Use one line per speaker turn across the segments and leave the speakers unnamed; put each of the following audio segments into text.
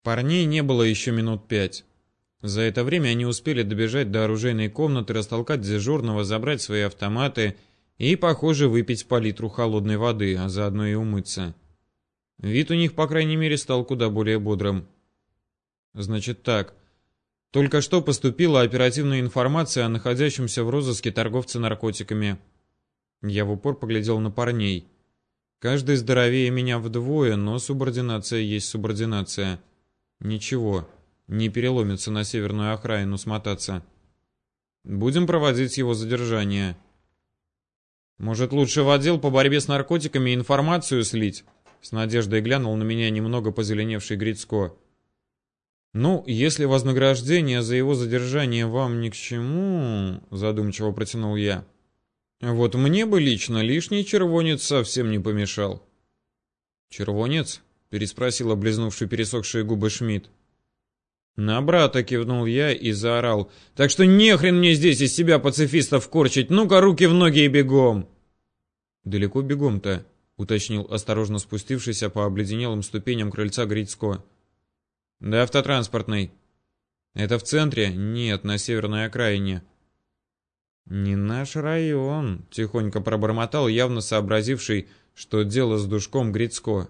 Парней не было еще минут 5. За это время они успели добежать до оружейной комнаты, растолкать дежурного, забрать свои автоматы и, похоже, выпить по литру холодной воды, а заодно и умыться. Вид у них, по крайней мере, стал куда более бодрым. Значит так. Только что поступила оперативная информация о находящемся в розыске торговце наркотиками. Я в упор поглядел на парней. Каждый здоровее меня вдвое, но субординация есть субординация. Ничего, не переломится на северную окраину смотаться. Будем проводить его задержание. Может, лучше в отдел по борьбе с наркотиками информацию слить? С надеждой глянул на меня немного позеленевший Грицко. Ну, если вознаграждение за его задержание вам ни к чему, задумчиво протянул я. Вот мне бы лично лишний червонец совсем не помешал. Червонец? Переспросил облизнувший пересохшие губы Шмидт. На брата кивнул я и заорал. Так что нехрен мне здесь из себя пацифистов корчить. Ну-ка, руки в ноги и бегом. Далеко бегом-то? Уточнил осторожно спустившийся по обледенелым ступеням крыльца Грицко. Да, автотранспортный. Это в центре? Нет, на северной окраине. Не наш район, тихонько пробормотал, явно сообразивший, что дело с душком Грицко.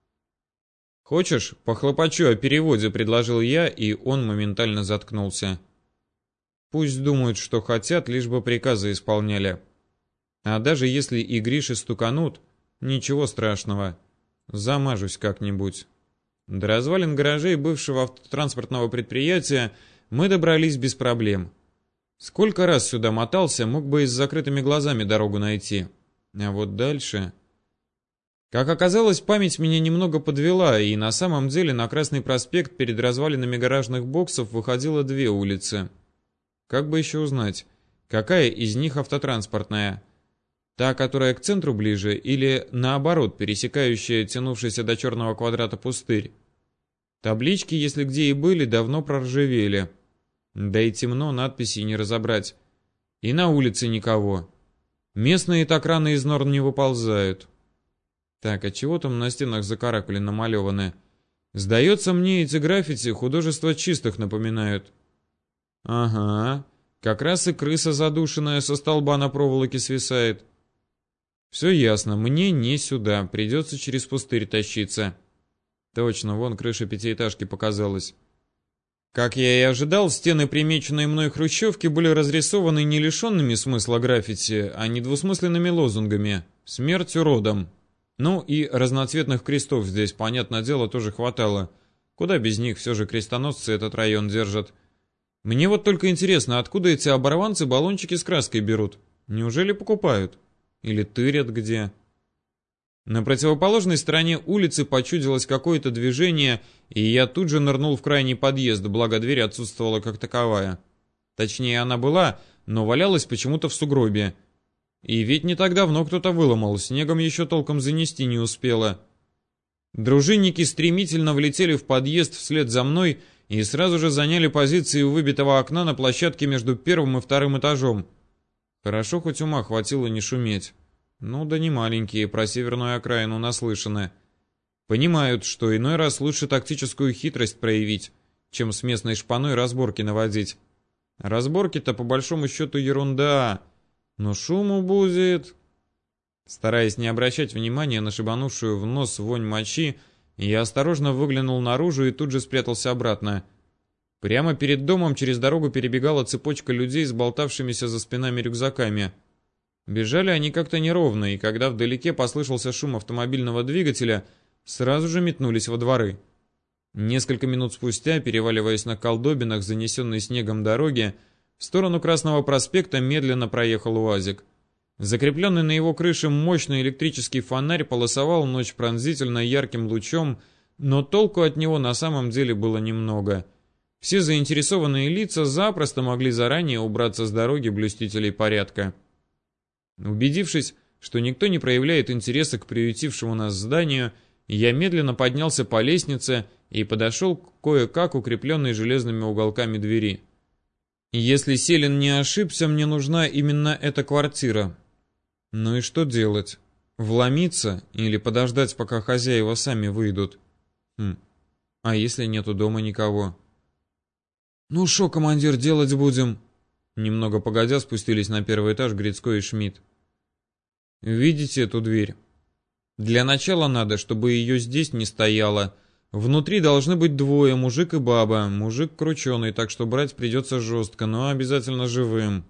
Хочешь, похлопочу о переводе, предложил я, и он моментально заткнулся. Пусть думают, что хотят, лишь бы приказы исполняли. А даже если и Гриши стуканут, ничего страшного. Замажусь как-нибудь. До развалин гаражей бывшего автотранспортного предприятия мы добрались без проблем. Сколько раз сюда мотался, мог бы и с закрытыми глазами дорогу найти. А вот дальше... Как оказалось, память меня немного подвела, и на самом деле на Красный проспект перед развалинами гаражных боксов выходило две улицы. Как бы еще узнать, какая из них автотранспортная? Та, которая к центру ближе, или наоборот, пересекающая тянувшийся до черного квадрата пустырь? Таблички, если где и были, давно проржавели. Да и темно, надписей не разобрать. И на улице никого. Местные так рано из норм не выползают. Так, а чего там на стенах за каракули намалеваны? Сдается мне, эти граффити художество чистых напоминают. Ага, как раз и крыса задушенная со столба на проволоке свисает. Все ясно, мне не сюда, придется через пустырь тащиться. Точно, вон крыша пятиэтажки показалась. Как я и ожидал, стены примеченной мной хрущевки были разрисованы не лишенными смысла граффити, а недвусмысленными лозунгами «Смерть уродам». Ну и разноцветных крестов здесь, понятное дело, тоже хватало. Куда без них, все же крестоносцы этот район держат. Мне вот только интересно, откуда эти оборванцы баллончики с краской берут? Неужели покупают? Или тырят где? На противоположной стороне улицы почудилось какое-то движение, и я тут же нырнул в крайний подъезд, благо дверь отсутствовала как таковая. Точнее, она была, но валялась почему-то в сугробе. И ведь не так давно кто-то выломал, снегом еще толком занести не успело. Дружинники стремительно влетели в подъезд вслед за мной и сразу же заняли позиции у выбитого окна на площадке между первым и вторым этажом. Хорошо, хоть ума хватило не шуметь. Ну да не маленькие, про северную окраину наслышаны. Понимают, что иной раз лучше тактическую хитрость проявить, чем с местной шпаной разборки наводить. Разборки-то по большому счету ерунда, но шуму будет. Стараясь не обращать внимания на шибанувшую в нос вонь мочи, я осторожно выглянул наружу и тут же спрятался обратно. Прямо перед домом через дорогу перебегала цепочка людей с болтавшимися за спинами рюкзаками. Бежали они как-то неровно, и когда вдалеке послышался шум автомобильного двигателя, сразу же метнулись во дворы. Несколько минут спустя, переваливаясь на колдобинах, занесенной снегом дороги, в сторону Красного проспекта медленно проехал УАЗик. Закрепленный на его крыше мощный электрический фонарь полосовал ночь пронзительно ярким лучом, но толку от него на самом деле было немного. Все заинтересованные лица запросто могли заранее убраться с дороги блюстителей порядка. Убедившись, что никто не проявляет интереса к приютившему нас зданию, я медленно поднялся по лестнице и подошел к кое-как укрепленной железными уголками двери. Если Селин не ошибся, мне нужна именно эта квартира. Ну и что делать? Вломиться или подождать, пока хозяева сами выйдут? А если нету дома никого? Ну шо, командир, делать будем? Немного погодя спустились на первый этаж Грицко и Шмидт. Видите эту дверь? Для начала надо, чтобы ее здесь не стояло. Внутри должны быть двое, мужик и баба. Мужик крученый, так что брать придется жестко, но обязательно живым.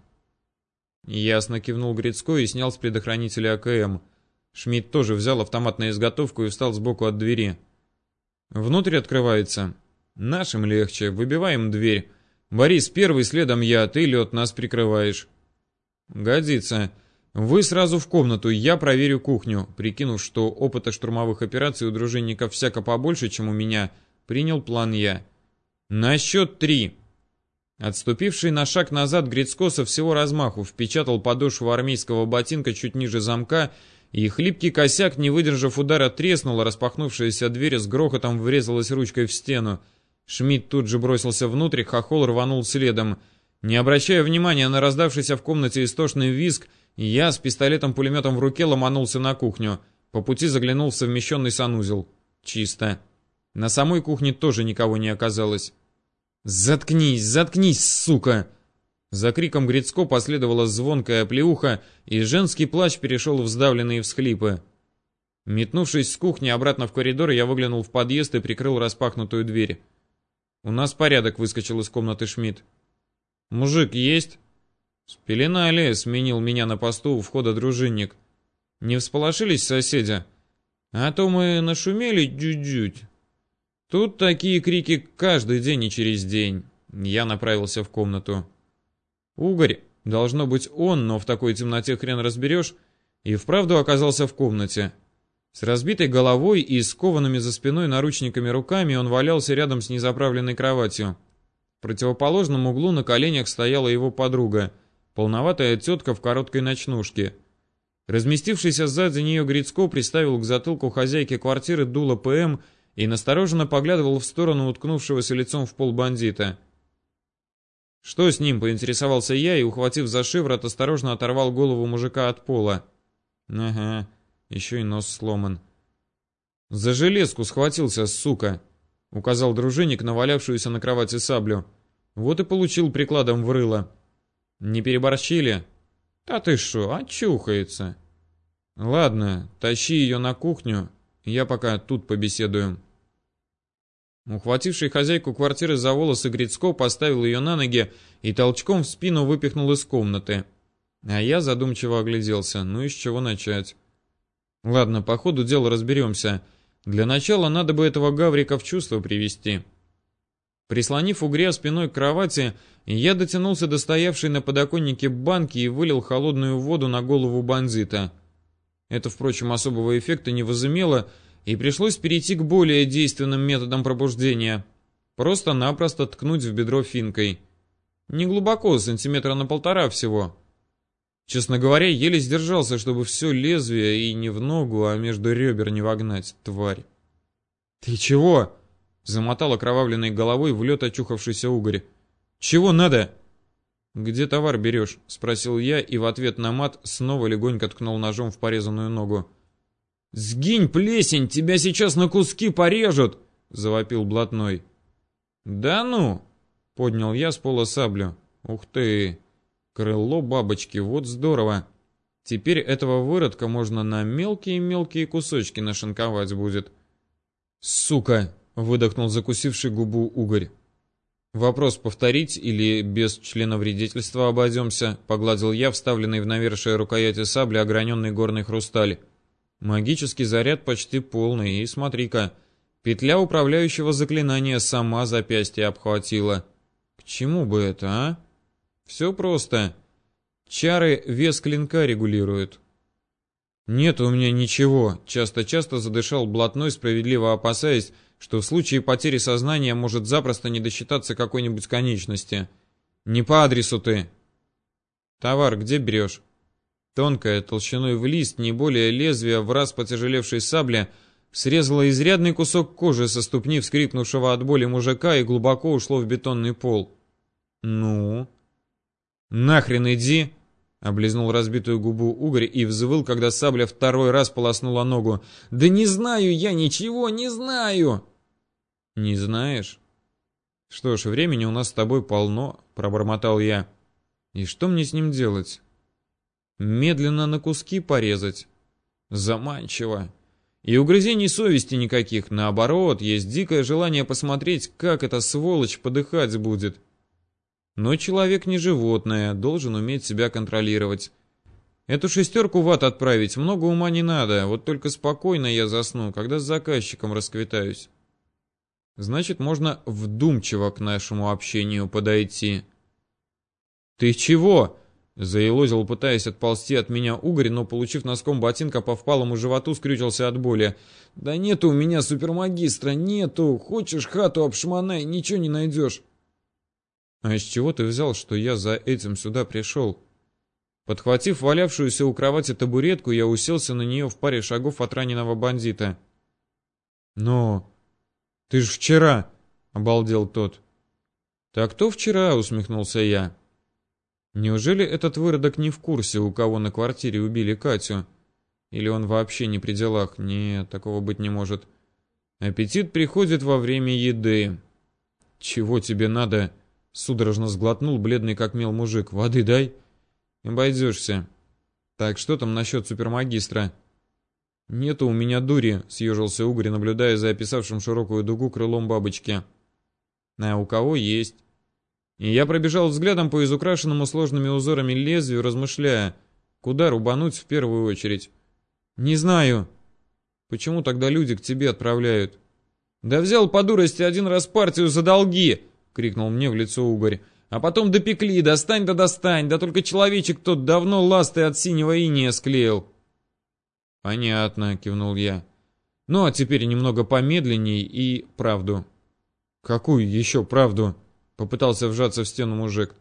Ясно, кивнул Грицко и снял с предохранителя АКМ. Шмидт тоже взял автомат на изготовку и встал сбоку от двери. Внутрь открывается. Нашим легче. Выбиваем дверь. Борис первый, следом я, ты, Лед, нас прикрываешь. Годится. Вы сразу в комнату, я проверю кухню. Прикинув, что опыта штурмовых операций у дружинников всяко побольше, чем у меня, принял план я. На счет 3. Отступивший на шаг назад Грицко со всего размаху впечатал подошву армейского ботинка чуть ниже замка, и хлипкий косяк, не выдержав удара, треснул, а распахнувшаяся дверь с грохотом врезалась ручкой в стену. Шмидт тут же бросился внутрь, Хохол рванул следом. Не обращая внимания на раздавшийся в комнате истошный визг, я с пистолетом-пулеметом в руке ломанулся на кухню. По пути заглянул в совмещенный санузел. Чисто. На самой кухне тоже никого не оказалось. «Заткнись, заткнись, сука!» За криком Грицко последовала звонкая оплеуха, и женский плач перешел в сдавленные всхлипы. Метнувшись с кухни обратно в коридор, я выглянул в подъезд и прикрыл распахнутую дверь. «У нас порядок», — выскочил из комнаты Шмидт. «Мужик есть?» «Спеленали», — сменил меня на посту у входа дружинник. «Не всполошились соседи? А то мы нашумели чуть-чуть. Тут такие крики каждый день и через день». Я направился в комнату. Угорь, должно быть он, но в такой темноте хрен разберешь, и вправду оказался в комнате. С разбитой головой и скованными за спиной наручниками руками он валялся рядом с незаправленной кроватью. В противоположном углу на коленях стояла его подруга, полноватая тетка в короткой ночнушке. Разместившийся сзади нее Грицко приставил к затылку хозяйки квартиры дуло ПМ и настороженно поглядывал в сторону уткнувшегося лицом в пол бандита. «Что с ним?» — поинтересовался я и, ухватив за шиворот, осторожно оторвал голову мужика от пола. «Ага, еще и нос сломан». «За железку схватился, сука!» — указал дружинник на валявшуюся на кровати саблю. «Вот и получил прикладом в рыло». «Не переборщили?» «Да ты шо, очухается». «Ладно, тащи ее на кухню, я пока тут побеседую». Ухвативший хозяйку квартиры за волосы Грицко поставил ее на ноги и толчком в спину выпихнул из комнаты. А я задумчиво огляделся. Ну и с чего начать? Ладно, по ходу дела разберемся. Для начала надо бы этого гаврика в чувство привести. Прислонив угря спиной к кровати, я дотянулся до стоявшей на подоконнике банки и вылил холодную воду на голову бандита. Это, впрочем, особого эффекта не возымело, и пришлось перейти к более действенным методам пробуждения. Просто-напросто ткнуть в бедро финкой. Не глубоко, сантиметра на 1,5 всего. Честно говоря, еле сдержался, чтобы все лезвие и не в ногу, а между ребер не вогнать, тварь. «Ты чего?» — замотал окровавленной головой в лед очухавшийся угорь. «Чего надо?» «Где товар берешь?» — спросил я, и в ответ на мат снова легонько ткнул ножом в порезанную ногу. «Сгинь, плесень, тебя сейчас на куски порежут!» — завопил блатной. «Да ну!» — поднял я с пола саблю. «Ух ты! Крыло бабочки, вот здорово! Теперь этого выродка можно на мелкие-мелкие кусочки нашинковать будет». «Сука!» — выдохнул закусивший губу угорь. «Вопрос повторить или без членовредительства обойдемся?» — погладил я вставленный в навершие рукояти сабли ограненный горный хрусталь. Магический заряд почти полный, и смотри-ка, петля управляющего заклинания сама запястье обхватила. К чему бы это, а? Все просто. Чары вес клинка регулируют. «Нет у меня ничего», — часто-часто задышал блатной, справедливо опасаясь, что в случае потери сознания может запросто не досчитаться какой-нибудь конечности. «Не по адресу ты». «Товар где берешь?» Тонкая, толщиной в лист, не более лезвия в раз потяжелевшей сабля, срезала изрядный кусок кожи со ступни вскрикнувшего от боли мужика и глубоко ушло в бетонный пол. «Ну?» «Нахрен иди!» — облизнул разбитую губу угорь и взвыл, когда сабля второй раз полоснула ногу. «Да не знаю я ничего, не знаю!» Не знаешь? Что ж, времени у нас с тобой полно, пробормотал я. И что мне с ним делать? Медленно на куски порезать? Заманчиво. И угрызений совести никаких, наоборот, есть дикое желание посмотреть, как эта сволочь подыхать будет. Но человек не животное, должен уметь себя контролировать. Эту 6 в ад отправить много ума не надо, вот только спокойно я засну, когда с заказчиком расквитаюсь. Значит, можно вдумчиво к нашему общению подойти. «Ты чего?» — заелозил, пытаясь отползти от меня угорь, но, получив носком ботинка по впалому животу, скрючился от боли. «Да нету у меня супермагистра, нету! Хочешь хату обшмонай, ничего не найдешь!» «А из чего ты взял, что я за этим сюда пришел?» Подхватив валявшуюся у кровати табуретку, я уселся на нее в паре шагов от раненого бандита. «Но ты ж вчера!» — обалдел тот. «Так кто вчера?» — усмехнулся я. «Неужели этот выродок не в курсе, у кого на квартире убили Катю? Или он вообще не при делах? Нет, такого быть не может. Аппетит приходит во время еды». «Чего тебе надо?» — судорожно сглотнул бледный как мел мужик. «Воды дай». «Обойдешься. Так, что там насчет супермагистра?» «Нету у меня дури», — съежился угорь, наблюдая за описавшим широкую дугу крылом бабочки. «А у кого есть?» И я пробежал взглядом по изукрашенному сложными узорами лезвию, размышляя, куда рубануть в первую очередь. «Не знаю». «Почему тогда люди к тебе отправляют?» «Да взял по дурости один раз партию за долги!» — крикнул мне в лицо угорь. «А потом допекли, достань да достань, да только человечек тот давно ласты от синего инея склеил». «Понятно», — кивнул я. «Ну, а теперь немного помедленней и правду». «Какую еще правду?» — попытался вжаться в стену мужик.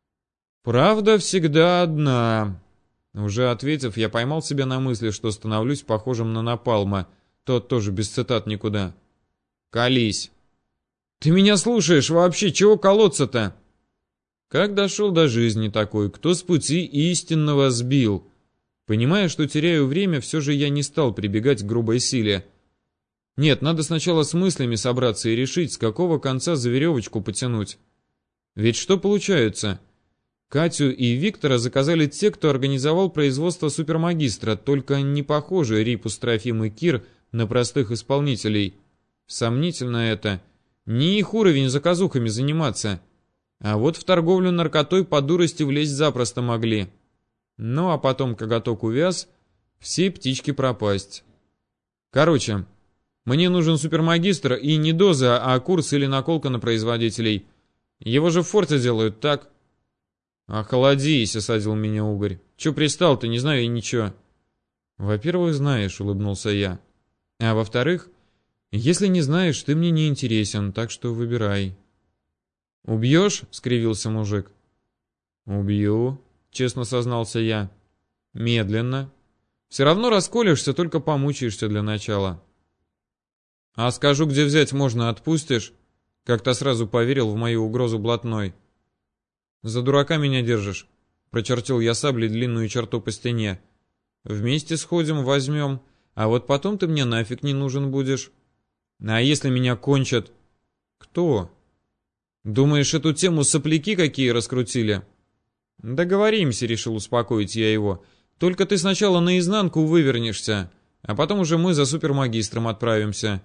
«Правда всегда одна». Уже ответив, я поймал себя на мысли, что становлюсь похожим на Напалма. Тот тоже без цитат никуда. «Колись». «Ты меня слушаешь вообще? Чего колоться-то?» Как дошел до жизни такой, кто с пути истинного сбил? Понимая, что теряю время, все же я не стал прибегать к грубой силе. Нет, надо сначала с мыслями собраться и решить, с какого конца за веревочку потянуть. Ведь что получается? Катю и Виктора заказали те, кто организовал производство супермагистра, только не похожи Рипус, Трофим и Кир на простых исполнителей. Сомнительно это. Не их уровень заказухами заниматься. А вот в торговлю наркотой по дурости влезть запросто могли. Ну а потом коготок увяз, все птички пропасть. Короче, мне нужен супермагистр и не доза, а курс или наколка на производителей. Его же в форте делают, так? «Охладись», — осадил меня угорь. «Че пристал, ты не знаю и ничего». «Во-первых, знаешь», — улыбнулся я. «А во-вторых, если не знаешь, ты мне не интересен, так что выбирай». «Убьешь?» — скривился мужик. «Убью», — честно сознался я. «Медленно. Все равно расколешься, только помучаешься для начала». «А скажу, где взять можно, отпустишь?» Как-то сразу поверил в мою угрозу блатной. «За дурака меня держишь», — прочертил я саблей длинную черту по стене. «Вместе сходим, возьмем, а вот потом ты мне нафиг не нужен будешь». «А если меня кончат?» «Кто?» «Думаешь, эту тему сопляки какие раскрутили?» «Договоримся», — решил успокоить я его. «Только ты сначала наизнанку вывернешься, а потом уже мы за супермагистром отправимся».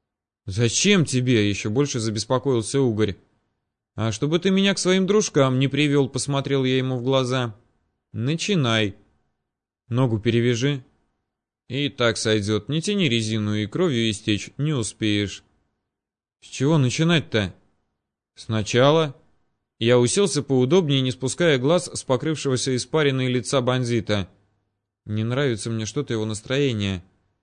«Зачем тебе?» — еще больше забеспокоился угорь. «А чтобы ты меня к своим дружкам не привел», — посмотрел я ему в глаза. «Начинай. Ногу перевяжи». «И так сойдет. Не тяни резину, и кровью истечь не успеешь». «С чего начинать-то?» «Сначала». Я уселся поудобнее, не спуская глаз с покрывшегося испариной лица бандита. Не нравится мне что-то его настроение.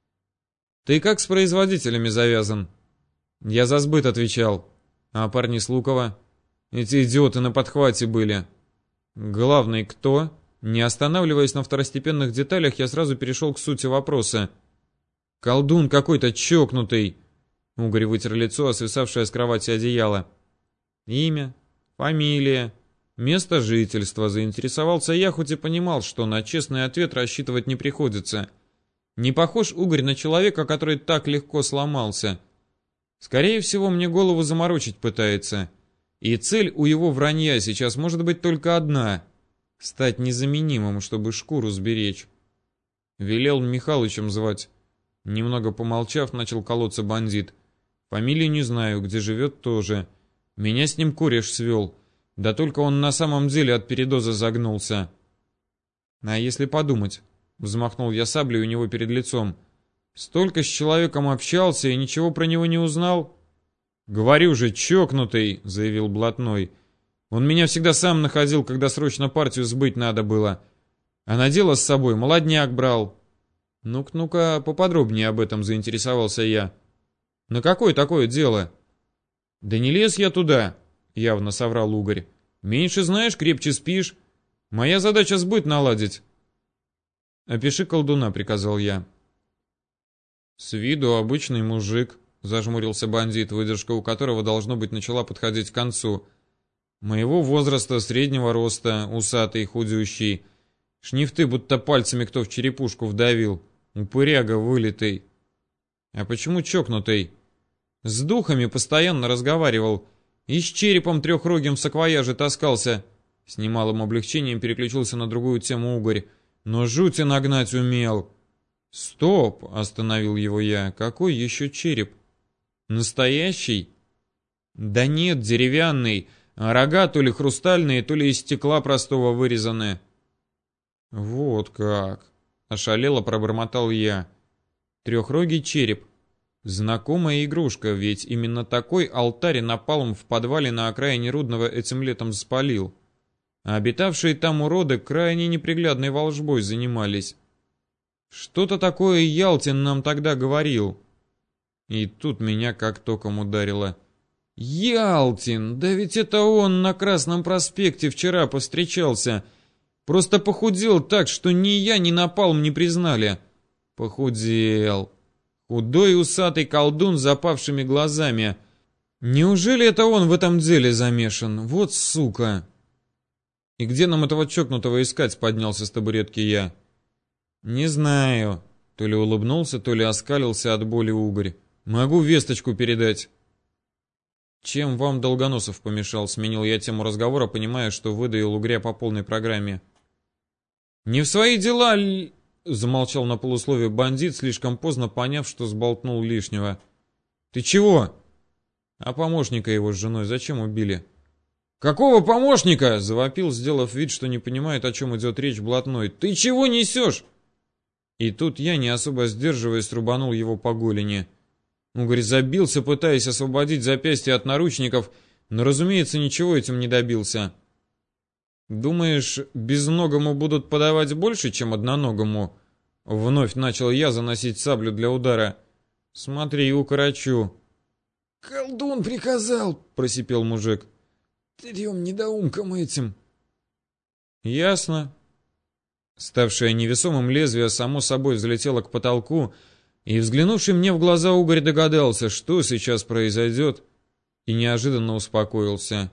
«Ты как с производителями завязан?» «Я за сбыт отвечал. А парни с Лукова?» «Эти идиоты на подхвате были». «Главный кто?» Не останавливаясь на второстепенных деталях, я сразу перешел к сути вопроса. «Колдун какой-то чокнутый!» Угорь вытер лицо, свисавшее с кровати одеяло. «Имя, фамилия, место жительства», заинтересовался я, хоть и понимал, что на честный ответ рассчитывать не приходится. Не похож угорь на человека, который так легко сломался. Скорее всего, мне голову заморочить пытается. И цель у его вранья сейчас может быть только одна — стать незаменимым, чтобы шкуру сберечь. Велел Михалычем звать. Немного помолчав, начал колоться бандит. Фамилию не знаю, где живет тоже. Меня с ним кореш свел. Да только он на самом деле от передоза загнулся. А если подумать, взмахнул я саблей у него перед лицом. Столько с человеком общался и ничего про него не узнал? Говорю же, чокнутый, заявил блатной. Он меня всегда сам находил, когда срочно партию сбыть надо было. А на дело с собой молодняк брал. Ну-ка, поподробнее об этом заинтересовался я. На какое такое дело? Да не лез я туда, явно соврал угорь. Меньше знаешь, крепче спишь. Моя задача сбыт наладить. Опиши колдуна, приказал я. С виду обычный мужик, зажмурился бандит, выдержка у которого, должно быть, начала подходить к концу. Моего возраста, среднего роста, усатый, худющий. Шнифты будто пальцами кто в черепушку вдавил. Упыряга вылитый. А почему чокнутый? С духами постоянно разговаривал. И с черепом трехрогим в саквояже таскался. С немалым облегчением переключился на другую тему угорь. Но жути нагнать умел. Стоп, остановил его я. Какой еще череп? Настоящий? Да нет, деревянный. А рога то ли хрустальные, то ли из стекла простого вырезаны. Вот как. Ошалело пробормотал я. Трехрогий череп. Знакомая игрушка, ведь именно такой алтарь напалм в подвале на окраине Рудного этим летом спалил. А обитавшие там уроды крайне неприглядной волжбой занимались. Что-то такое Ялтин нам тогда говорил. И тут меня как током ударило. Ялтин! Да ведь это он на Красном проспекте вчера повстречался. Просто похудел так, что ни я, ни напалм не признали. Похудел. Худой усатый колдун с запавшими глазами. Неужели это он в этом деле замешан? Вот сука! И где нам этого чокнутого искать, поднялся с табуретки я. Не знаю. То ли улыбнулся, то ли оскалился от боли угорь. Могу весточку передать. Чем вам Долгоносов помешал? Сменил я тему разговора, понимая, что выдаил угря по полной программе. Не в свои дела... Замолчал на полусловие бандит, слишком поздно поняв, что сболтнул лишнего. Ты чего? А помощника его с женой зачем убили? Какого помощника? Завопил, сделав вид, что не понимает, о чем идет речь, блатной. Ты чего несешь? И тут я, не особо сдерживаясь, рубанул его по голени. Угорь забился, пытаясь освободить запястье от наручников, но, разумеется, ничего этим не добился. «Думаешь, безногому будут подавать больше, чем одноногому?» Вновь начал я заносить саблю для удара. «Смотри, укорочу».
«Колдун приказал», — просипел мужик. «Трем недоумкам этим».
«Ясно». Ставшее невесомым лезвие само собой взлетело к потолку, и, взглянувший мне в глаза, угорь догадался, что сейчас произойдет, и неожиданно успокоился.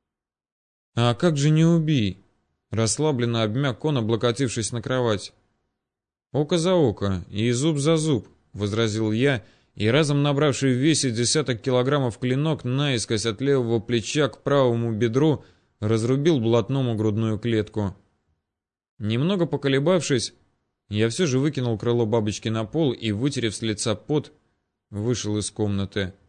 «А как же не убий?» Расслабленно обмяк он, облокотившись на кровать. «Око за око и зуб за зуб», — возразил я, и разом набравший в весе 10 килограммов клинок наискось от левого плеча к правому бедру разрубил блатному грудную клетку. Немного поколебавшись, я все же выкинул крыло бабочки на пол и, вытерев с лица пот, вышел из комнаты.